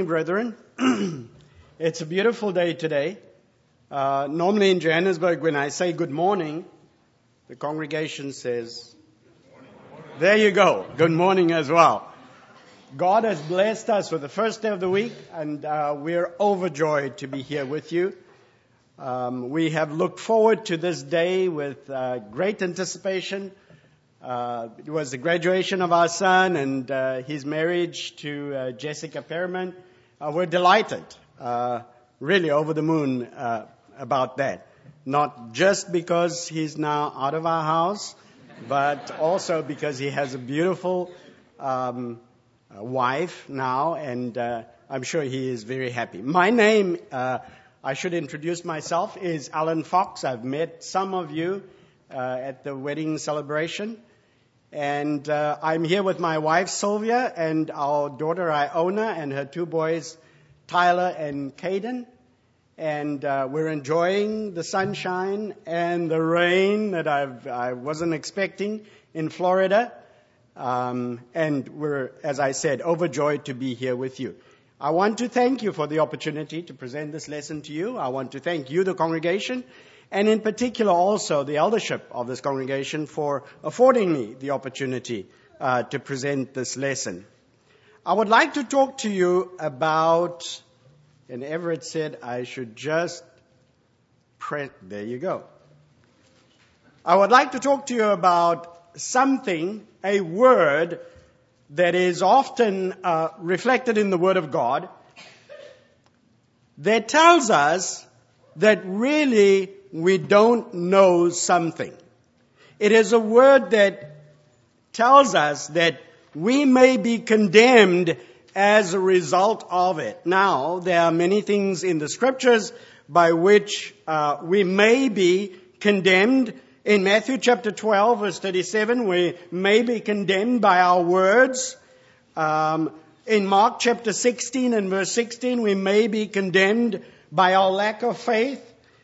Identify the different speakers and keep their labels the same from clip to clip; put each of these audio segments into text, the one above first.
Speaker 1: brethren. It's a beautiful day today. Normally in Johannesburg, when I say good morning, the congregation says, there you go, good morning as well. God has blessed us with the first day of the week, and we're overjoyed to be here with you. We have looked forward to this day with great anticipation. It was the graduation of our son and his marriage to Jessica Perriman. We're delighted, really over the moon about that. Not just because he's now out of our house, but also because he has a beautiful wife now, and I'm sure he is very happy. My name, I should introduce myself, is Alan Fox. I've met some of you at the wedding celebration. And I'm here with my wife, Sylvia, and our daughter, Iona, and her two boys, Tyler and Caden. And we're enjoying the sunshine and the rain that I wasn't expecting in Florida. And we're, as I said, overjoyed to be here with you. I want to thank you for the opportunity to present this lesson to you. I want to thank you, the congregation, and in particular also the eldership of this congregation for affording me the opportunity to present this lesson. I would like to talk to you about, and Everett said I should just press, there you go. I would like to talk to you about something, a word that is often reflected in the Word of God that tells us that really we don't know something. It is a word that tells us that we may be condemned as a result of it. Now, there are many things in the scriptures by which we may be condemned. In Matthew chapter 12, verse 37, we may be condemned by our words. In Mark chapter 16 and verse 16, we may be condemned by our lack of faith.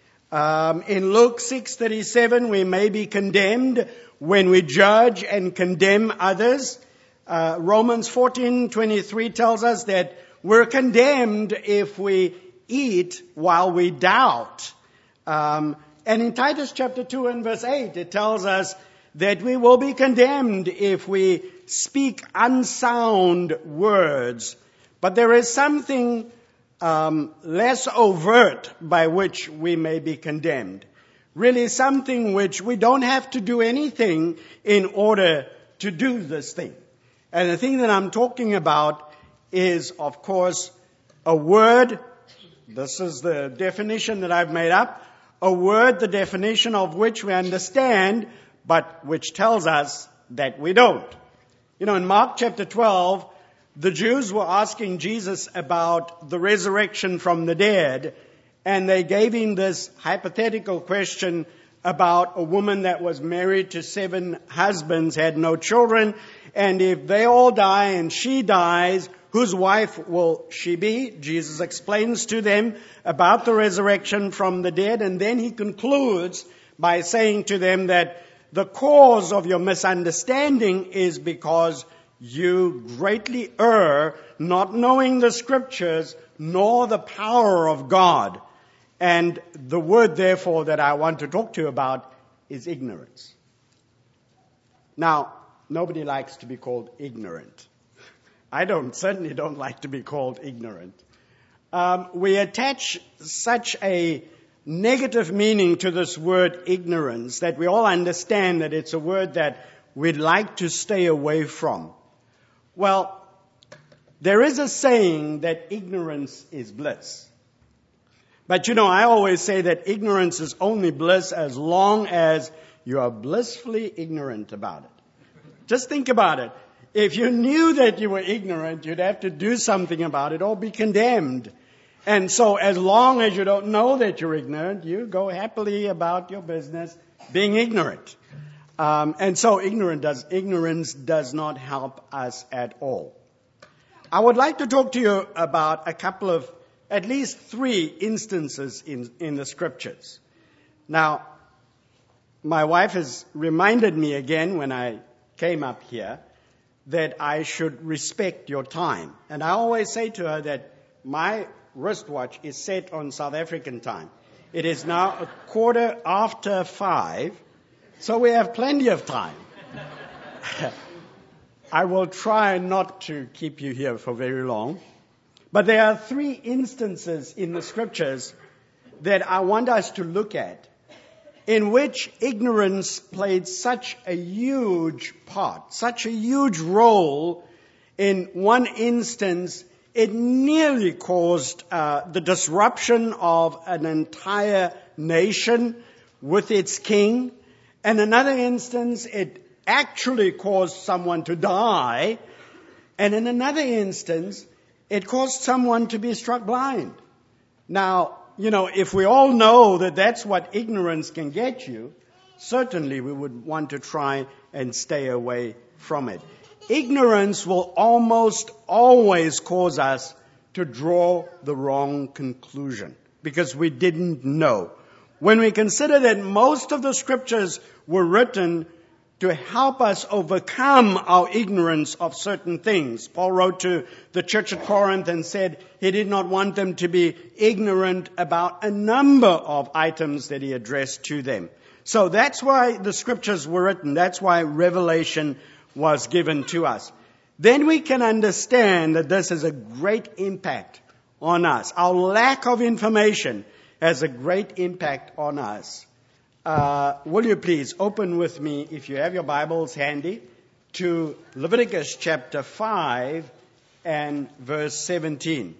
Speaker 1: In Luke 6:37, we may be condemned when we judge and condemn others. Romans 14:23 tells us that we're condemned if we eat while we doubt. And in Titus chapter 2 and verse 8, it tells us that we will be condemned if we speak unsound words. But there is something less overt by which we may be condemned. Really something which we don't have to do anything in order to do this thing. And the thing that I'm talking about is, of course, a word. This is the definition that I've made up. A word, the definition of which we understand, but which tells us that we don't. You know, in Mark chapter 12, the Jews were asking Jesus about the resurrection from the dead, and they gave him this hypothetical question about a woman that was married to 7 husbands, had no children, and if they all die and she dies, whose wife will she be? Jesus explains to them about the resurrection from the dead, and then he concludes by saying to them that the cause of your misunderstanding is because you greatly err, not knowing the scriptures nor the power of God. And the word, therefore, that I want to talk to you about is ignorance. Now, nobody likes to be called ignorant. I certainly don't like to be called ignorant. We attach such a negative meaning to this word ignorance that we all understand that it's a word that we'd like to stay away from. Well, there is a saying that ignorance is bliss. But you know, I always say that ignorance is only bliss as long as you are blissfully ignorant about it. Just think about it. If you knew that you were ignorant, you'd have to do something about it or be condemned. And so as long as you don't know that you're ignorant, you go happily about your business being ignorant. And so ignorance does not help us at all. I would like to talk to you about a couple of, at least 3 instances in the scriptures. Now, my wife has reminded me again when I came up here that I should respect your time. And I always say to her that my wristwatch is set on South African time. It is now 5:15, so we have plenty of time. I will try not to keep you here for very long. But there are 3 instances in the scriptures that I want us to look at in which ignorance played such a huge part, such a huge role. In one instance, it nearly caused the disruption of an entire nation with its king. In another instance, it actually caused someone to die. And in another instance, it caused someone to be struck blind. Now, if we all know that that's what ignorance can get you, certainly we would want to try and stay away from it. Ignorance will almost always cause us to draw the wrong conclusion because we didn't know. When we consider that most of the scriptures were written to help us overcome our ignorance of certain things. Paul wrote to the church at Corinth and said he did not want them to be ignorant about a number of items that he addressed to them. So that's why the scriptures were written. That's why revelation was given to us. Then we can understand that this has a great impact on us. Our lack of information has a great impact on us. Will you please open with me, if you have your Bibles handy, to Leviticus chapter 5 and verse 17.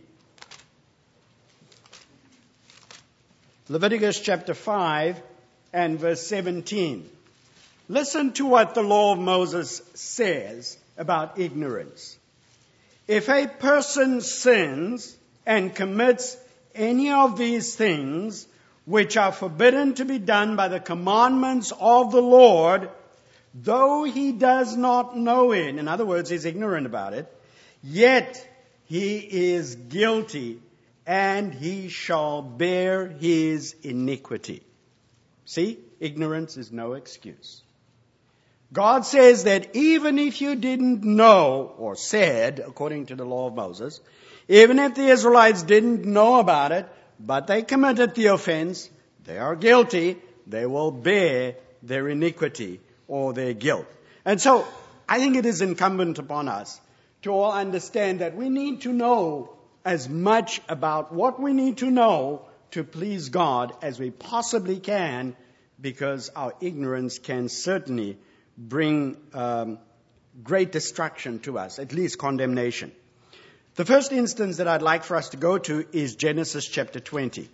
Speaker 1: Leviticus chapter 5 and verse 17. Listen to what the law of Moses says about ignorance. If a person sins and commits any of these things which are forbidden to be done by the commandments of the Lord, though he does not know it, in other words, he's ignorant about it, yet he is guilty, and he shall bear his iniquity. See, ignorance is no excuse. God says that even if you didn't know, or said, according to the law of Moses, even if the Israelites didn't know about it, but they committed the offense, they are guilty, they will bear their iniquity or their guilt. And so I think it is incumbent upon us to all understand that we need to know as much about what we need to know to please God as we possibly can, because our ignorance can certainly bring great destruction to us, at least condemnation. The first instance that I'd like for us to go to is Genesis chapter 20.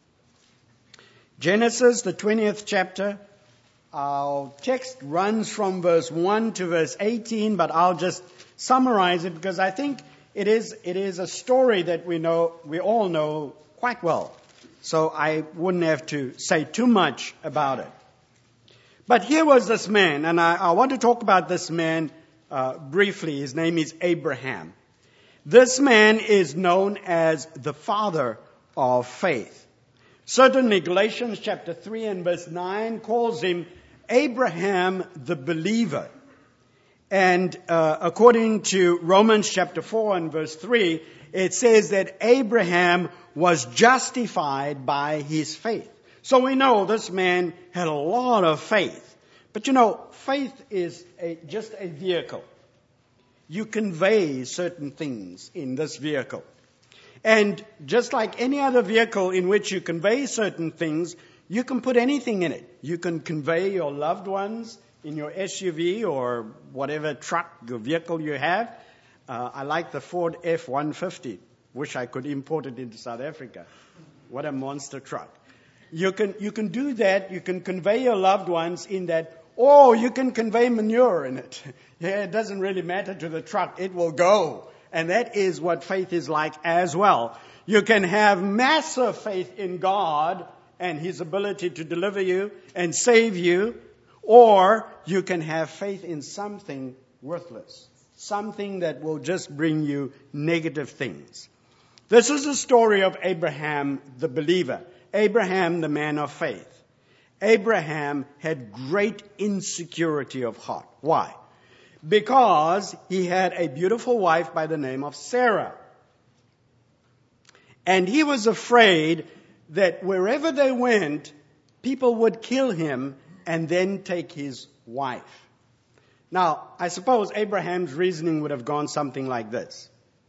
Speaker 1: Genesis, the 20th chapter. Our text runs from verse 1 to verse 18, but I'll just summarize it because I think it is a story that we all know quite well. So I wouldn't have to say too much about it. But here was this man, and I want to talk about this man briefly. His name is Abraham. This man is known as the father of faith. Certainly Galatians chapter 3 and verse 9 calls him Abraham the believer. And according to Romans chapter 4 and verse 3, it says that Abraham was justified by his faith. So we know this man had a lot of faith. But faith is just a vehicle. You convey certain things in this vehicle. And just like any other vehicle in which you convey certain things, you can put anything in it. You can convey your loved ones in your SUV or whatever truck or vehicle you have. I like the Ford F-150. Wish I could import it into South Africa. What a monster truck. You can do that. You can convey your loved ones in that. Or you can convey manure in it. Yeah, it doesn't really matter to the truck. It will go. And that is what faith is like as well. You can have massive faith in God and His ability to deliver you and save you. Or you can have faith in something worthless. Something that will just bring you negative things. This is the story of Abraham the believer. Abraham the man of faith. Abraham had great insecurity of heart. Why? Because he had a beautiful wife by the name of Sarah. And he was afraid that wherever they went, people would kill him and then take his wife. Now, I suppose Abraham's reasoning would have gone something like this.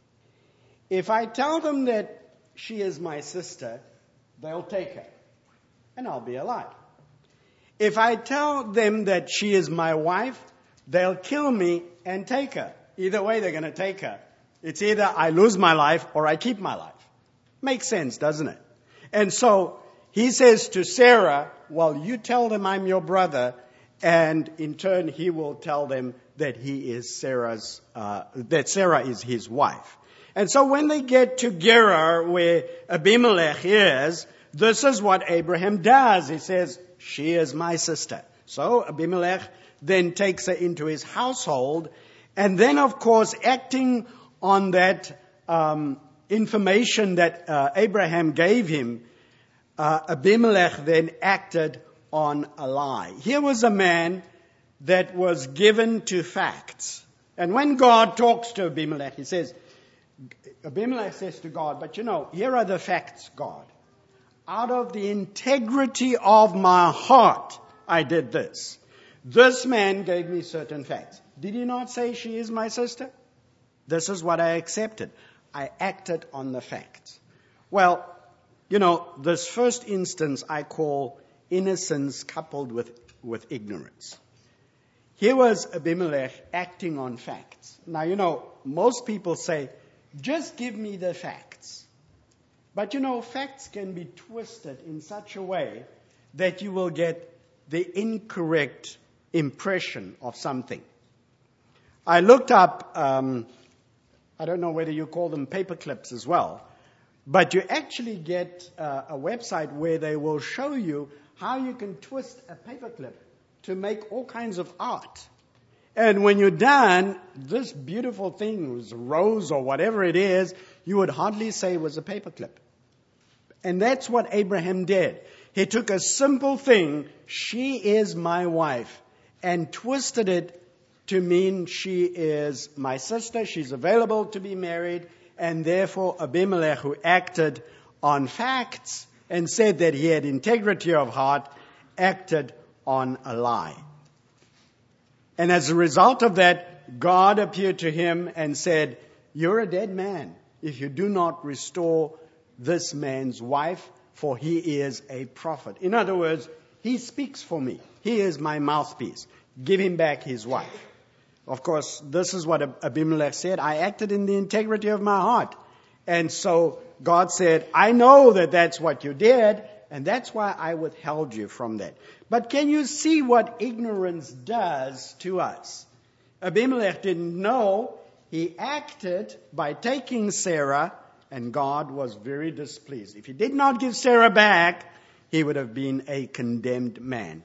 Speaker 1: If I tell them that she is my sister, they'll take her, and I'll be alive. If I tell them that she is my wife, they'll kill me and take her. Either way, they're going to take her. It's either I lose my life or I keep my life. Makes sense, doesn't it? And so he says to Sarah, well, you tell them I'm your brother, and in turn he will tell them that he is that Sarah is his wife. And so when they get to Gerar, where Abimelech is, this is what Abraham does. He says, she is my sister. So Abimelech then takes her into his household, and then, of course, acting on that information that Abraham gave him, Abimelech then acted on a lie. Here was a man that was given to facts. And when God talks to Abimelech, Abimelech says to God, but here are the facts, God. Out of the integrity of my heart, I did this. This man gave me certain facts. Did he not say she is my sister? This is what I accepted. I acted on the facts. Well, this first instance I call innocence coupled with ignorance. Here was Abimelech acting on facts. Now, most people say, just give me the facts. But facts can be twisted in such a way that you will get the incorrect impression of something. I looked up, I don't know whether you call them paper clips as well, but you actually get a website where they will show you how you can twist a paper clip to make all kinds of art. And when you're done, this beautiful thing, was a rose or whatever it is, you would hardly say was a paperclip. And that's what Abraham did. He took a simple thing, she is my wife, and twisted it to mean she is my sister, she's available to be married, and therefore Abimelech, who acted on facts and said that he had integrity of heart, acted on a lie. And as a result of that, God appeared to him and said, you're a dead man if you do not restore this man's wife, for he is a prophet. In other words, he speaks for me. He is my mouthpiece. Give him back his wife. Of course, this is what Abimelech said. I acted in the integrity of my heart. And so God said, I know that that's what you did, and that's why I withheld you from that. But can you see what ignorance does to us? Abimelech didn't know. He acted by taking Sarah, and God was very displeased. If he did not give Sarah back, he would have been a condemned man.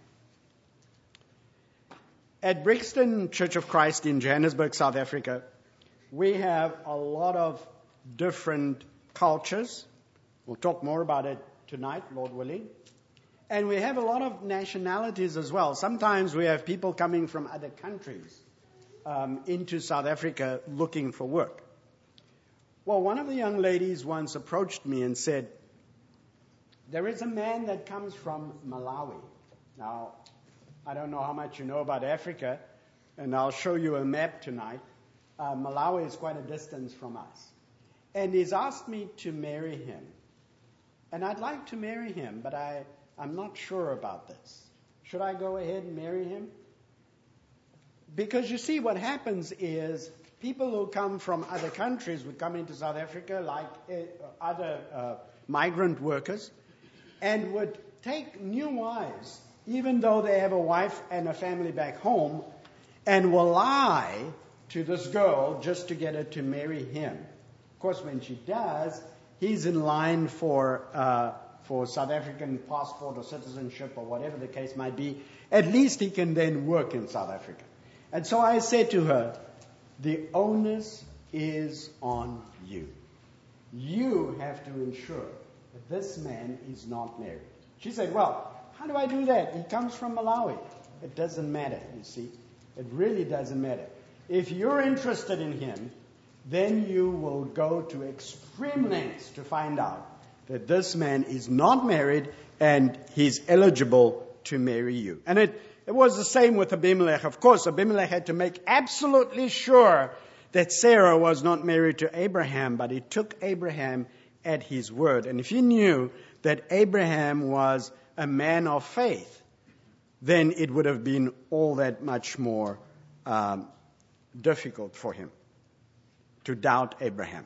Speaker 1: At Brixton Church of Christ in Johannesburg, South Africa, we have a lot of different cultures. We'll talk more about it tonight, Lord willing. And we have a lot of nationalities as well. Sometimes we have people coming from other countries into South Africa looking for work. Well, one of the young ladies once approached me and said, there is a man that comes from Malawi. Now, I don't know how much you know about Africa, and I'll show you a map tonight. Malawi is quite a distance from us. And he's asked me to marry him. And I'd like to marry him, but I'm not sure about this. Should I go ahead and marry him? Because you see, what happens is people who come from other countries would come into South Africa, like other migrant workers, and would take new wives, even though they have a wife and a family back home, and will lie to this girl just to get her to marry him. Of course, when she does, he's in line for South African passport or citizenship or whatever the case might be. At least he can then work in South Africa. And so I said to her, the onus is on you. You have to ensure that this man is not married. She said, well, how do I do that? He comes from Malawi. It doesn't matter, you see. It really doesn't matter. If you're interested in him, then you will go to extreme lengths to find out that this man is not married and he's eligible to marry you. And it was the same with Abimelech. Of course, Abimelech had to make absolutely sure that Sarah was not married to Abraham, but he took Abraham at his word. And if he knew that Abraham was a man of faith, then it would have been all that much more difficult for him to doubt Abraham.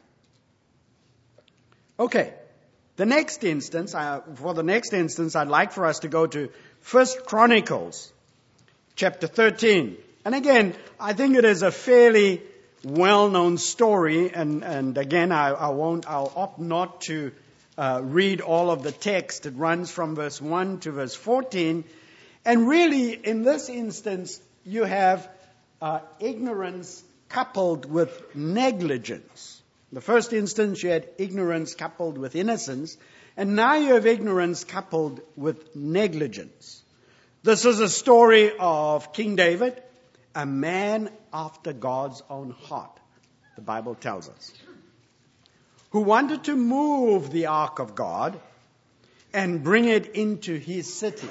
Speaker 1: Okay, the next instance, I'd like for us to go to 1 Chronicles chapter 13. And again, I think it is a fairly well-known story, and again, I'll opt not to read all of the text. It runs from verse 1 to verse 14. And really, in this instance, you have ignorance coupled with negligence. In the first instance, you had ignorance coupled with innocence, and now you have ignorance coupled with negligence. This is a story of King David, a man after God's own heart, the Bible tells us, who wanted to move the ark of God and bring it into his city.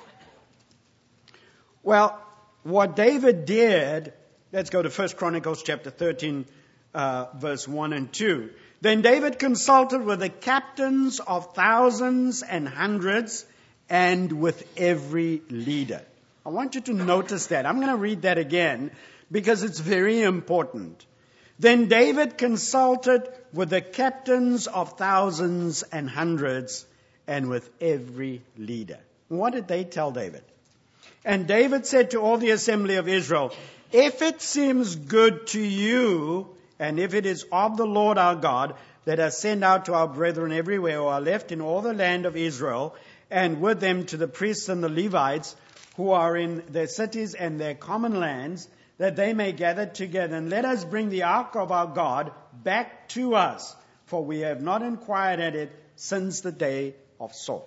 Speaker 1: Well, what David did, let's go to 1 Chronicles chapter 13, verse 1 and 2. Then David consulted with the captains of thousands and hundreds and with every leader. I want you to notice that. I'm going to read that again because it's very important. Then David consulted with the captains of thousands and hundreds and with every leader. What did they tell David? And David said to all the assembly of Israel, if it seems good to you, and if it is of the Lord our God, let us send out to our brethren everywhere who are left in all the land of Israel, and with them to the priests and the Levites who are in their cities and their common lands, that they may gather together. And let us bring the ark of our God back to us, for we have not inquired at it since the day of Saul.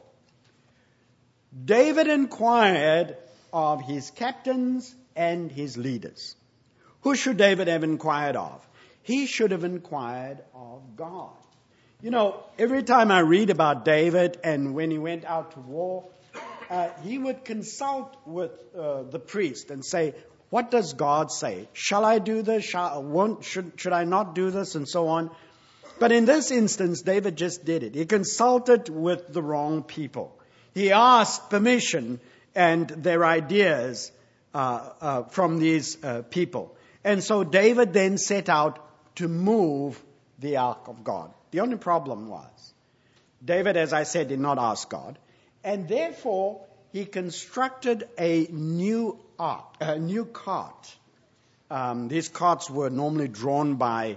Speaker 1: David inquired of his captains and his leaders. Who should David have inquired of? He should have inquired of God. You know, every time I read about David and when he went out to war, he would consult with the priest and say, what does God say? Shall I do this? Should I not do this? And so on. But in this instance, David just did it. He consulted with the wrong people. He asked permission and their ideas from these people. And so David then set out to move the ark of God. The only problem was, David, as I said, did not ask God. And therefore, he constructed a new cart. These carts were normally drawn by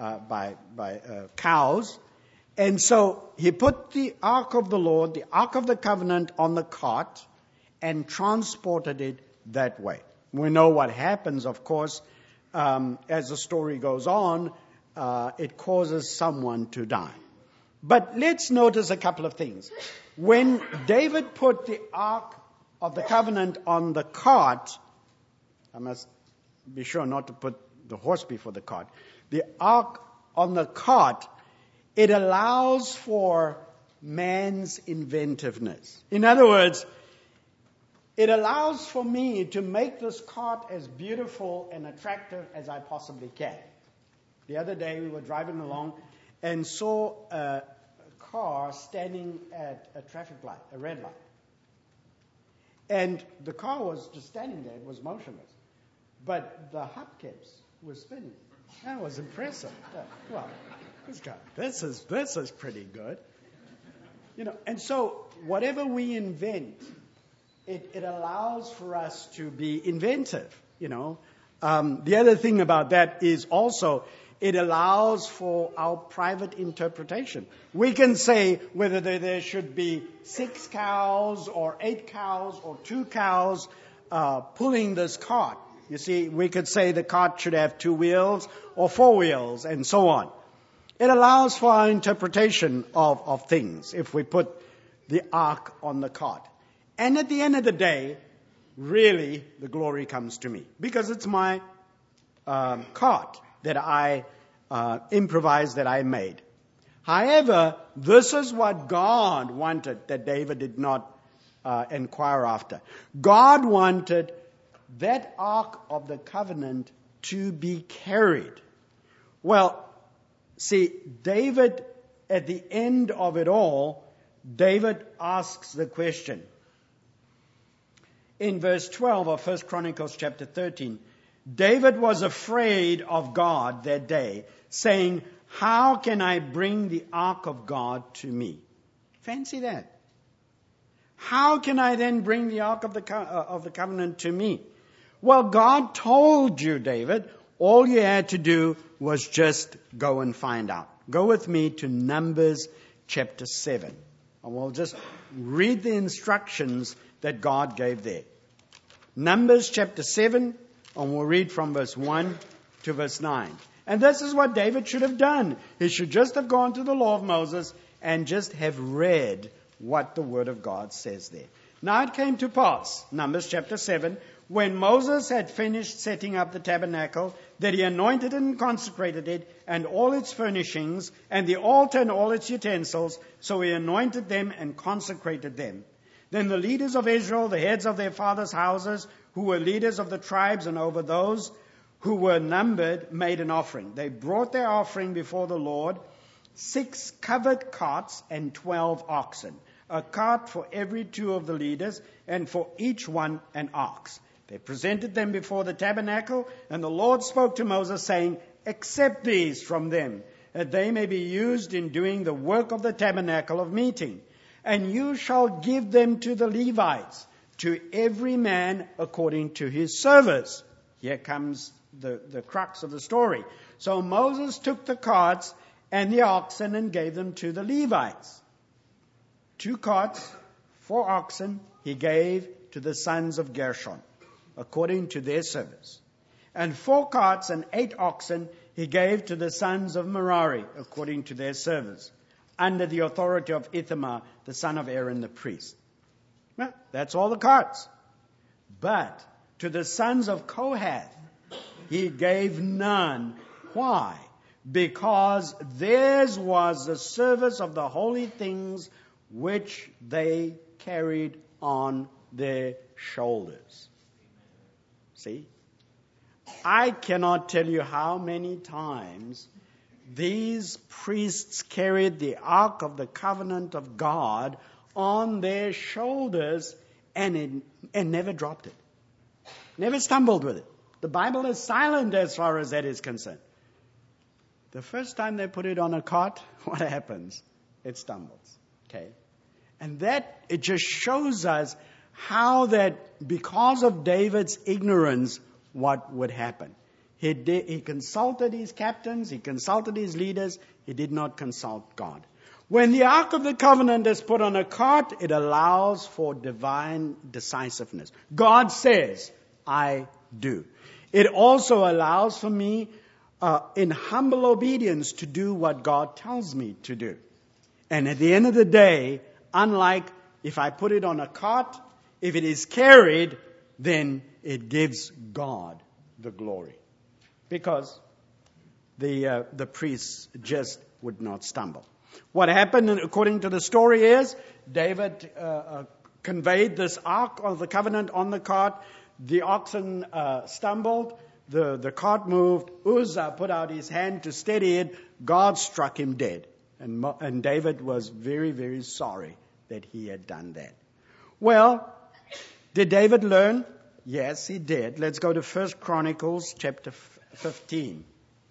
Speaker 1: cows. And so he put the ark of the Lord, the ark of the covenant, on the cart and transported it that way. We know what happens, of course, as the story goes on, it causes someone to die. But let's notice a couple of things. When David put the ark of the covenant on the cart, I must be sure not to put the horse before the cart. The ark on the cart, it allows for man's inventiveness. In other words, it allows for me to make this cart as beautiful and attractive as I possibly can. The other day we were driving along and saw a car standing at a traffic light, a red light. And the car was just standing there, it was motionless. But the hubcaps were spinning. That was impressive. Well, this is pretty good. You know, and so whatever we invent, it allows for us to be inventive, you know. The other thing about that is also it allows for our private interpretation. We can say whether there should be 6 cows or 8 cows or 2 cows pulling this cart. You see, we could say the cart should have 2 wheels or 4 wheels and so on. It allows for our interpretation of things if we put the ark on the cart. And at the end of the day, really, the glory comes to me because it's my cart that I improvised that I made. However, this is what God wanted that David did not inquire after. God wanted that Ark of the Covenant to be carried. Well, see, David, at the end of it all, David asks the question. In verse 12 of 1 Chronicles chapter 13, David was afraid of God that day, saying, "How can I bring the ark of God to me?" Fancy that. How can I then bring the ark of the covenant to me? Well, God told you, David, all you had to do was just go and find out. Go with me to Numbers chapter 7. And we'll just read the instructions that God gave there. Numbers chapter 7, and we'll read from verse 1 to verse 9. And this is what David should have done. He should just have gone to the law of Moses and just have read what the word of God says there. Now it came to pass, Numbers chapter 7, when Moses had finished setting up the tabernacle, that he anointed and consecrated it, and all its furnishings, and the altar and all its utensils. So he anointed them and consecrated them. Then the leaders of Israel, the heads of their fathers' houses, who were leaders of the tribes, and over those who were numbered, made an offering. They brought their offering before the Lord, 6 covered carts and 12 oxen, a cart for every 2 of the leaders, and for each one an ox. They presented them before the tabernacle, and the Lord spoke to Moses, saying, "Accept these from them, that they may be used in doing the work of the tabernacle of meeting. And you shall give them to the Levites, to every man according to his service." Here comes the crux of the story. So Moses took the carts and the oxen and gave them to the Levites. 2 carts, 4 oxen, he gave to the sons of Gershon, according to their service. And 4 carts and 8 oxen he gave to the sons of Merari, according to their service, under the authority of Ithamar, the son of Aaron the priest. Well, that's all the carts. But to the sons of Kohath, he gave none. Why? Because theirs was the service of the holy things which they carried on their shoulders. See? I cannot tell you how many times these priests carried the Ark of the Covenant of God on their shoulders and never dropped it. Never stumbled with it. The Bible is silent as far as that is concerned. The first time they put it on a cart, what happens? It stumbles. Okay? And that, it just shows us how that because of David's ignorance, what would happen. He consulted his captains, he consulted his leaders, he did not consult God. When the Ark of the Covenant is put on a cart, it allows for divine decisiveness. God says, "I do." It also allows for me, in humble obedience, to do what God tells me to do. And at the end of the day, unlike if I put it on a cart, if it is carried, then it gives God the glory. Because the priests just would not stumble. What happened, according to the story, is David conveyed this Ark of the Covenant on the cart. The oxen stumbled. The cart moved. Uzzah put out his hand to steady it. God struck him dead. And David was very, very sorry that he had done that. Well, did David learn? Yes, he did. Let's go to 1 Chronicles chapter 15.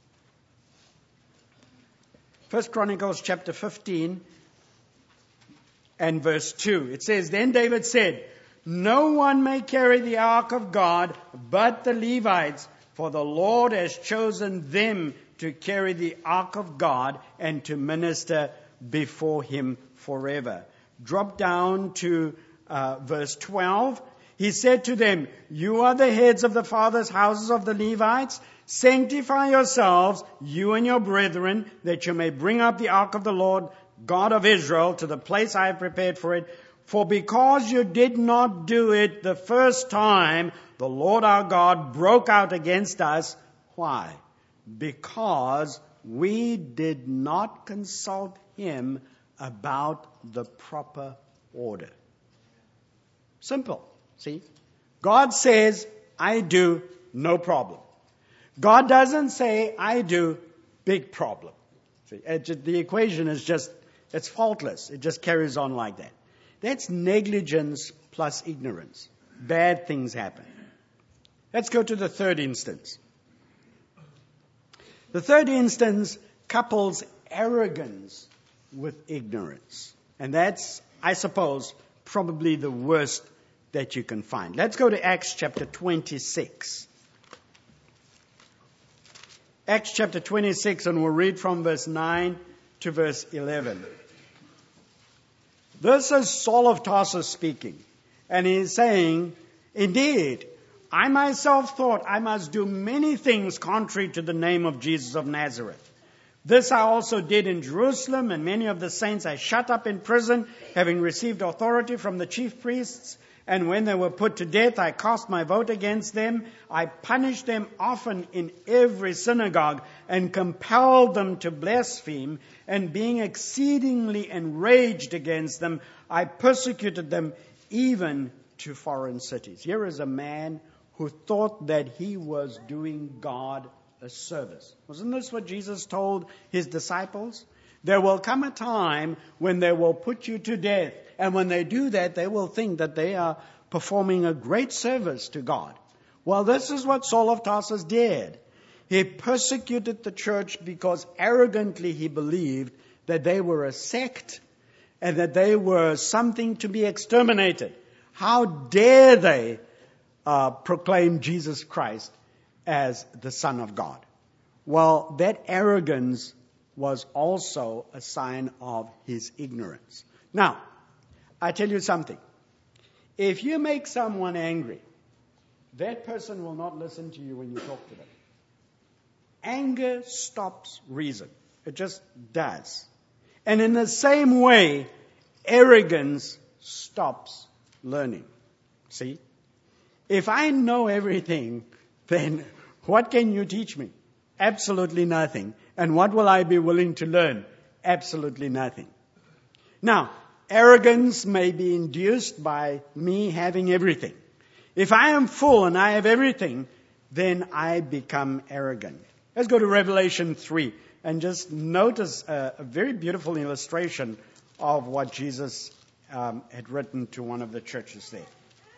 Speaker 1: 1 Chronicles chapter 15 and verse 2. It says, "Then David said, 'No one may carry the ark of God but the Levites, for the Lord has chosen them to carry the ark of God and to minister before him forever.'" Drop down to verse 12. He said to them, "You are the heads of the fathers' houses of the Levites. Sanctify yourselves, you and your brethren, that you may bring up the ark of the Lord God of Israel to the place I have prepared for it. For because you did not do it the first time, the Lord our God broke out against us." Why? Because we did not consult him about the proper order. Simple. See? God says, I do, no problem. God doesn't say, I do, big problem. See, the equation is just, it's faultless. It just carries on like that. That's negligence plus ignorance. Bad things happen. Let's go to the third instance. The third instance couples arrogance with ignorance. And that's, I suppose, probably the worst that you can find. Let's go to Acts chapter 26. Acts chapter 26, and we'll read from verse 9 to verse 11. This is Saul of Tarsus speaking, and he's saying, indeed, I myself thought I must do many things contrary to the name of Jesus of Nazareth. This I also did in Jerusalem, and many of the saints I shut up in prison, having received authority from the chief priests. And when they were put to death, I cast my vote against them. I punished them often in every synagogue and compelled them to blaspheme. And being exceedingly enraged against them, I persecuted them even to foreign cities. Here is a man who thought that he was doing God a service. Wasn't this what Jesus told his disciples? There will come a time when they will put you to death. And when they do that, they will think that they are performing a great service to God. Well, this is what Saul of Tarsus did. He persecuted the church because arrogantly he believed that they were a sect and that they were something to be exterminated. How dare they proclaim Jesus Christ as the Son of God? Well, that arrogance was also a sign of his ignorance. Now, I tell you something. If you make someone angry, that person will not listen to you when you talk to them. Anger stops reason. It just does. And in the same way, arrogance stops learning. See? If I know everything, then what can you teach me? Absolutely nothing. And what will I be willing to learn? Absolutely nothing. Now, arrogance may be induced by me having everything. If I am full and I have everything, then I become arrogant. Let's go to Revelation 3 and just notice a very beautiful illustration of what Jesus had written to one of the churches there.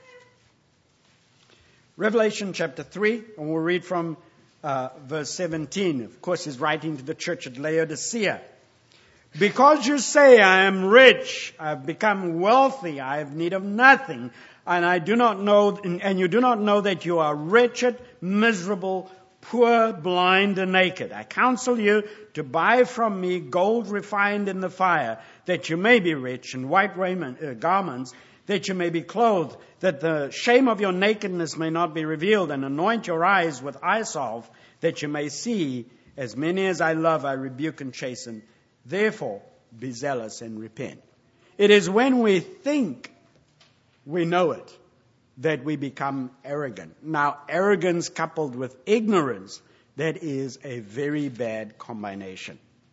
Speaker 1: Revelation chapter 3, and we'll read from verse 17. Of course, he's writing to the church at Laodicea. Because you say, I am rich, I have become wealthy, I have need of nothing, and I do not know, and you do not know that you are wretched, miserable, poor, blind, and naked. I counsel you to buy from me gold refined in the fire, that you may be rich, and white garments, that you may be clothed, that the shame of your nakedness may not be revealed, and anoint your eyes with eye salve, that you may see. As many as I love, I rebuke and chasten. Therefore, be zealous and repent. It is when we think we know it that we become arrogant. Now, arrogance coupled with ignorance, that is a very bad combination.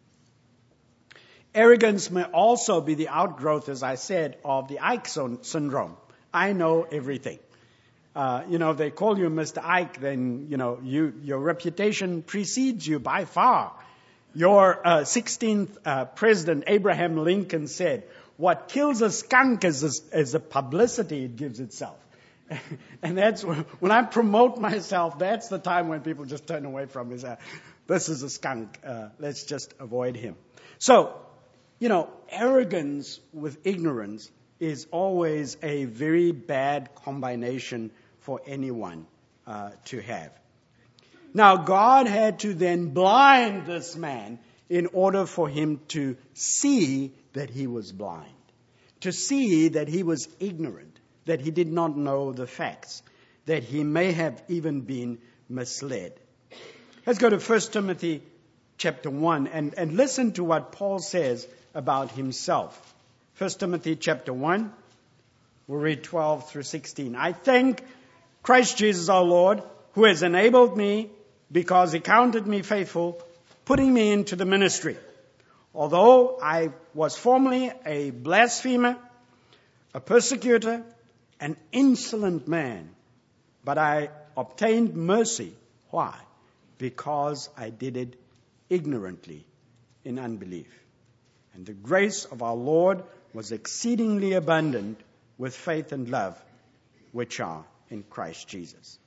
Speaker 1: Arrogance may also be the outgrowth, as I said, of the Ike syndrome. I know everything. If they call you Mr. Ike, then, your reputation precedes you by far. Your 16th President, Abraham Lincoln, said, what kills a skunk is the publicity it gives itself. And that's when I promote myself, that's the time when people just turn away from me. This is a skunk. Let's just avoid him. So, arrogance with ignorance is always a very bad combination for anyone to have. Now, God had to then blind this man in order for him to see that he was blind, to see that he was ignorant, that he did not know the facts, that he may have even been misled. Let's go to 1 Timothy chapter 1 and listen to what Paul says about himself. 1 Timothy chapter 1, we'll read 12 through 16. I thank Christ Jesus our Lord, who has enabled me, because he counted me faithful, putting me into the ministry. Although I was formerly a blasphemer, a persecutor, an insolent man, but I obtained mercy. Why? Because I did it ignorantly in unbelief. And the grace of our Lord was exceedingly abundant with faith and love, which are in Christ Jesus.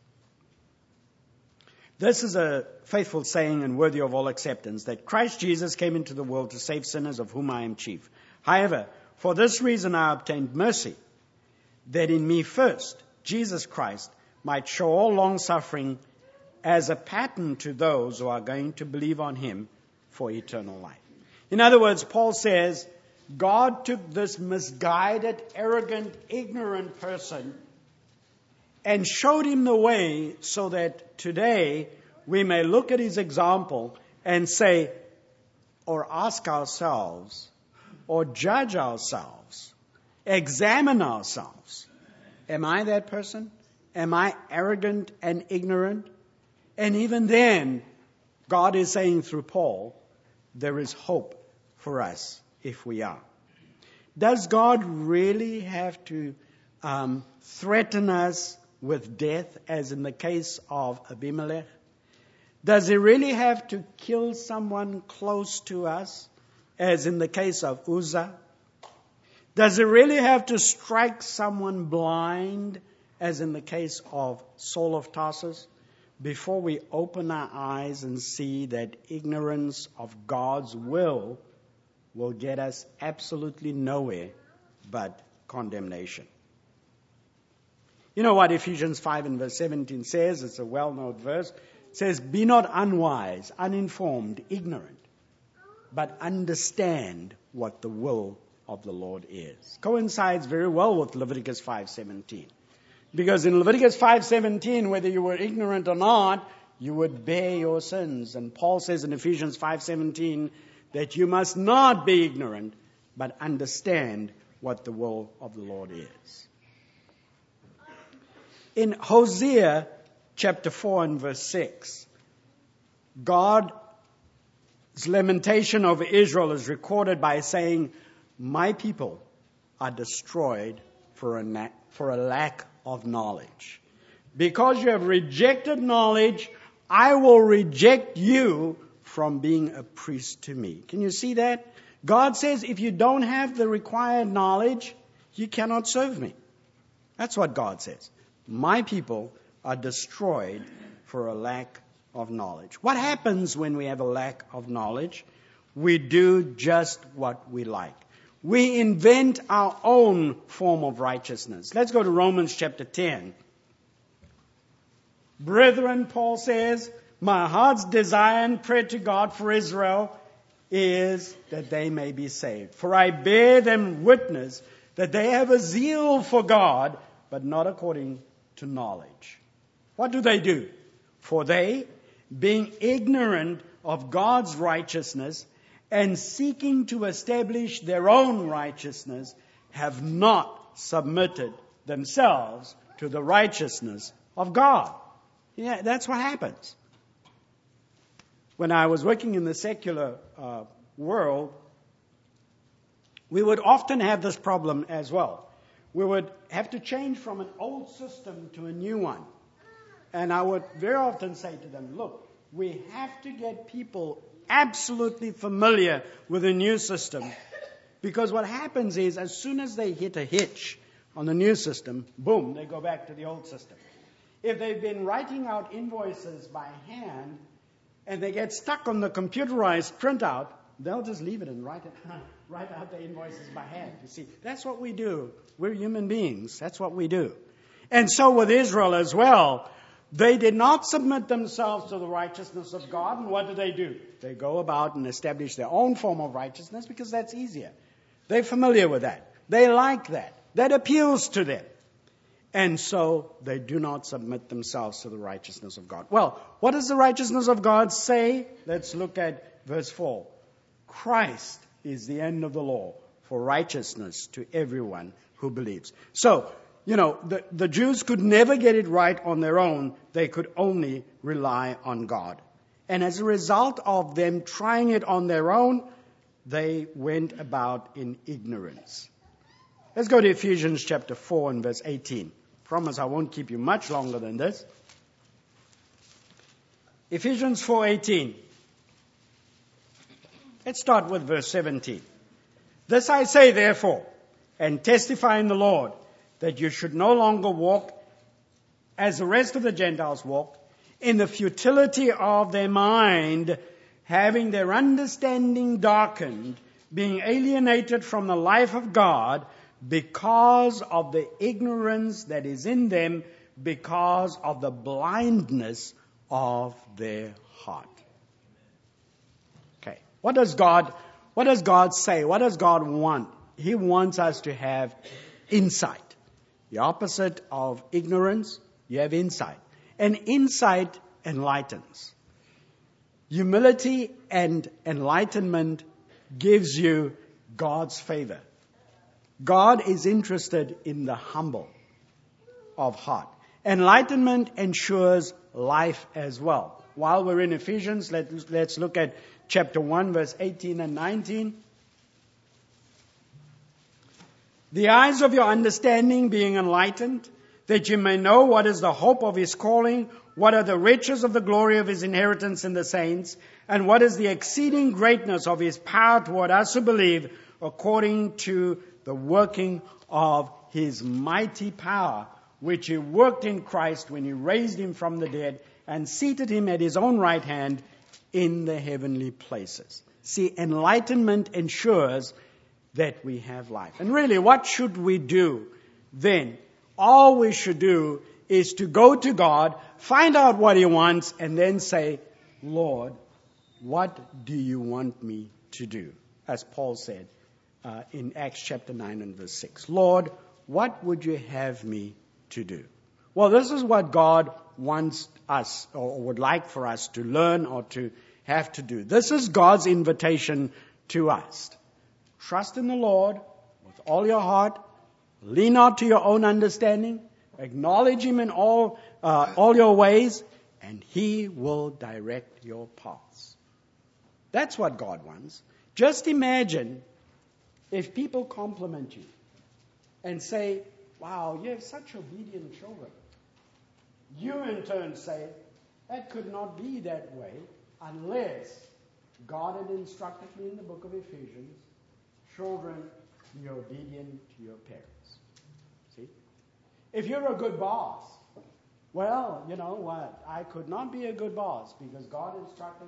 Speaker 1: This is a faithful saying and worthy of all acceptance, that Christ Jesus came into the world to save sinners, of whom I am chief. However, for this reason I obtained mercy, that in me first, Jesus Christ, might show all long-suffering as a pattern to those who are going to believe on him for eternal life. In other words, Paul says, God took this misguided, arrogant, ignorant person and showed him the way so that today we may look at his example and say, or ask ourselves, or judge ourselves, examine ourselves. Am I that person? Am I arrogant and ignorant? And even then, God is saying through Paul, there is hope for us if we are. Does God really have to threaten us with death, as in the case of Abimelech? Does he really have to kill someone close to us, as in the case of Uzzah? Does he really have to strike someone blind, as in the case of Saul of Tarsus, before we open our eyes and see that ignorance of God's will get us absolutely nowhere but condemnation? You know what Ephesians 5 and verse 17 says? It's a well-known verse. It says, be not unwise, uninformed, ignorant, but understand what the will of the Lord is. Coincides very well with Leviticus 5:17. Because in Leviticus 5:17, whether you were ignorant or not, you would bear your sins. And Paul says in Ephesians 5:17 that you must not be ignorant, but understand what the will of the Lord is. In Hosea chapter 4 and verse 6, God's lamentation over Israel is recorded by saying, my people are destroyed for a lack of knowledge. Because you have rejected knowledge, I will reject you from being a priest to me. Can you see that? God says, if you don't have the required knowledge, you cannot serve me. That's what God says. My people are destroyed for a lack of knowledge. What happens when we have a lack of knowledge? We do just what we like. We invent our own form of righteousness. Let's go to Romans chapter 10. Brethren, Paul says, my heart's desire and prayer to God for Israel is that they may be saved. For I bear them witness that they have a zeal for God, but not according to knowledge. What do? For they, being ignorant of God's righteousness and seeking to establish their own righteousness, have not submitted themselves to the righteousness of God. Yeah, that's what happens. When I was working in the secular world, we would often have this problem as well. We would have to change from an old system to a new one. And I would very often say to them, look, we have to get people absolutely familiar with the new system. Because what happens is, as soon as they hit a hitch on the new system, boom, they go back to the old system. If they've been writing out invoices by hand and they get stuck on the computerized printout, they'll just leave it and write out the invoices by hand. You see, that's what we do. We're human beings. That's what we do. And so with Israel as well, they did not submit themselves to the righteousness of God. And what do? They go about and establish their own form of righteousness because that's easier. They're familiar with that. They like that. That appeals to them. And so they do not submit themselves to the righteousness of God. Well, what does the righteousness of God say? Let's look at verse 4. Christ is the end of the law for righteousness to everyone who believes. So, the Jews could never get it right on their own. They could only rely on God. And as a result of them trying it on their own, they went about in ignorance. Let's go to Ephesians chapter 4 and verse 18. Promise I won't keep you much longer than this. Ephesians 4:18. Let's start with verse 17. This I say therefore, and testify in the Lord, that you should no longer walk as the rest of the Gentiles walk, in the futility of their mind, having their understanding darkened, being alienated from the life of God, because of the ignorance that is in them, because of the blindness of their heart. Okay. What does God say? What does God want? He wants us to have insight. The opposite of ignorance, you have insight. And insight enlightens. Humility and enlightenment gives you God's favor. God is interested in the humble of heart. Enlightenment ensures life as well. While we're in Ephesians, let's look at chapter 1, verse 18 and 19. The eyes of your understanding being enlightened, that you may know what is the hope of his calling, what are the riches of the glory of his inheritance in the saints, and what is the exceeding greatness of his power toward us who believe, according to the working of his mighty power, which he worked in Christ when he raised him from the dead and seated him at his own right hand in the heavenly places. See, enlightenment ensures that we have life. And really, what should we do then? All we should do is to go to God, find out what he wants, and then say, Lord, what do you want me to do? As Paul said in Acts chapter 9 and verse 6. Lord, what would you have me to do? Well, this is what God wants us or would like for us to learn or to have to do. This is God's invitation to us. Trust in the Lord with all your heart. Lean not to your own understanding. Acknowledge him in all your ways, and he will direct your paths. That's what God wants. Just imagine if people compliment you and say, wow, you have such obedient children. You in turn say, that could not be that way unless God had instructed me in the book of Ephesians, children, be obedient to your parents. See? If you're a good boss, well, you know what? I could not be a good boss because God instructed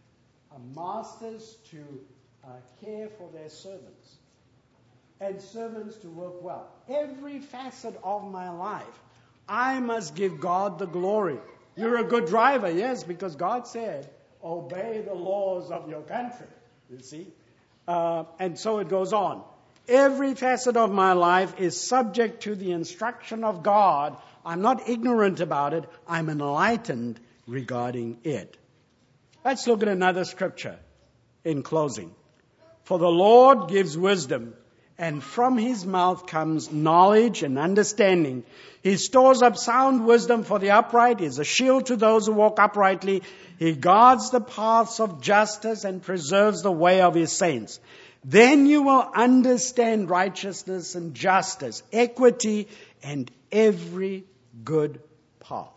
Speaker 1: masters to care for their servants and servants to work well. Every facet of my life, I must give God the glory. You're a good driver, yes, because God said, obey the laws of your country, you see. And so it goes on. Every facet of my life is subject to the instruction of God. I'm not ignorant about it. I'm enlightened regarding it. Let's look at another scripture in closing. For the Lord gives wisdom, and from his mouth comes knowledge and understanding. He stores up sound wisdom for the upright. He is a shield to those who walk uprightly. He guards the paths of justice and preserves the way of his saints. Then you will understand righteousness and justice, equity, and every good path.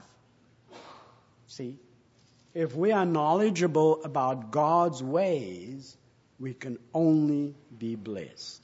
Speaker 1: See, if we are knowledgeable about God's ways, we can only be blessed.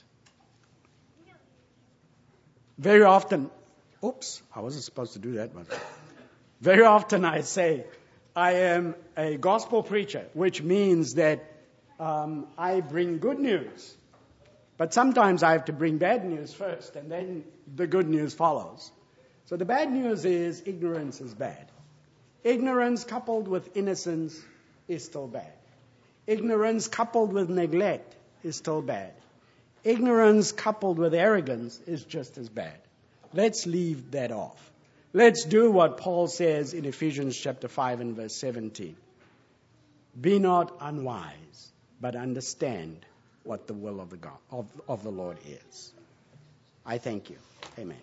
Speaker 1: Very often, I wasn't supposed to do that, but very often I say, I am a gospel preacher, which means that I bring good news. But sometimes I have to bring bad news first, and then the good news follows. So the bad news is ignorance is bad. Ignorance coupled with innocence is still bad. Ignorance coupled with neglect is still bad. Ignorance coupled with arrogance is just as bad. Let's leave that off. Let's do what Paul says in Ephesians chapter 5 and verse 17. Be not unwise, but understand what the will of the Lord is. I thank you. Amen.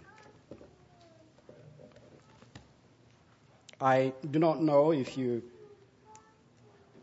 Speaker 1: I do not know if you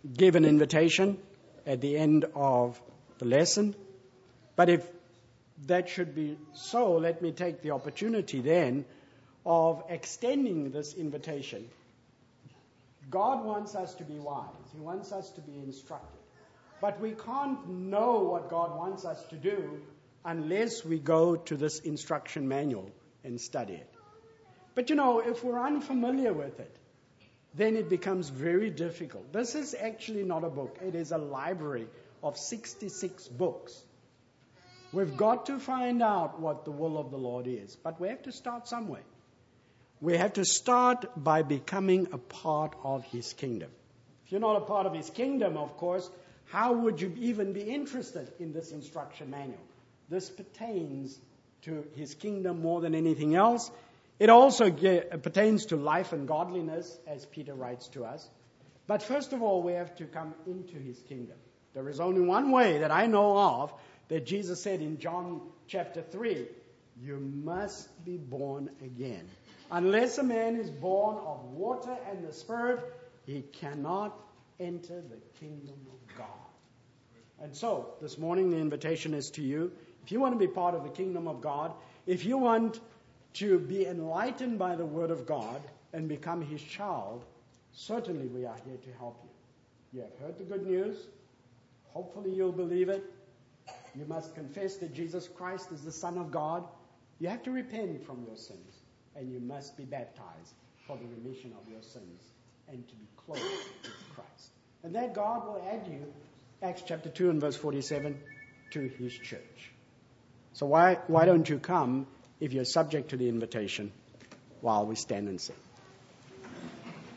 Speaker 1: give an invitation at the end of the lesson. But if that should be so, let me take the opportunity then of extending this invitation. God wants us to be wise. He wants us to be instructed. But we can't know what God wants us to do unless we go to this instruction manual and study it. But if we're unfamiliar with it, then it becomes very difficult. This is actually not a book. It is a library of 66 books. We've got to find out what the will of the Lord is. But we have to start somewhere. We have to start by becoming a part of His kingdom. If you're not a part of His kingdom, of course, how would you even be interested in this instruction manual? This pertains to His kingdom more than anything else. It also pertains to life and godliness, as Peter writes to us. But first of all, we have to come into His kingdom. There is only one way that I know of that Jesus said in John chapter 3, you must be born again. Unless a man is born of water and the Spirit, he cannot enter the kingdom of God. And so, this morning the invitation is to you. If you want to be part of the kingdom of God, if you want to be enlightened by the Word of God and become His child, certainly we are here to help you. You have heard the good news. Hopefully you'll believe it. You must confess that Jesus Christ is the Son of God. You have to repent from your sins, and you must be baptized for the remission of your sins and to be clothed with Christ. And that God will add you, Acts chapter 2 and verse 47, to His church. So why don't you come if you're subject to the invitation while we stand and sing?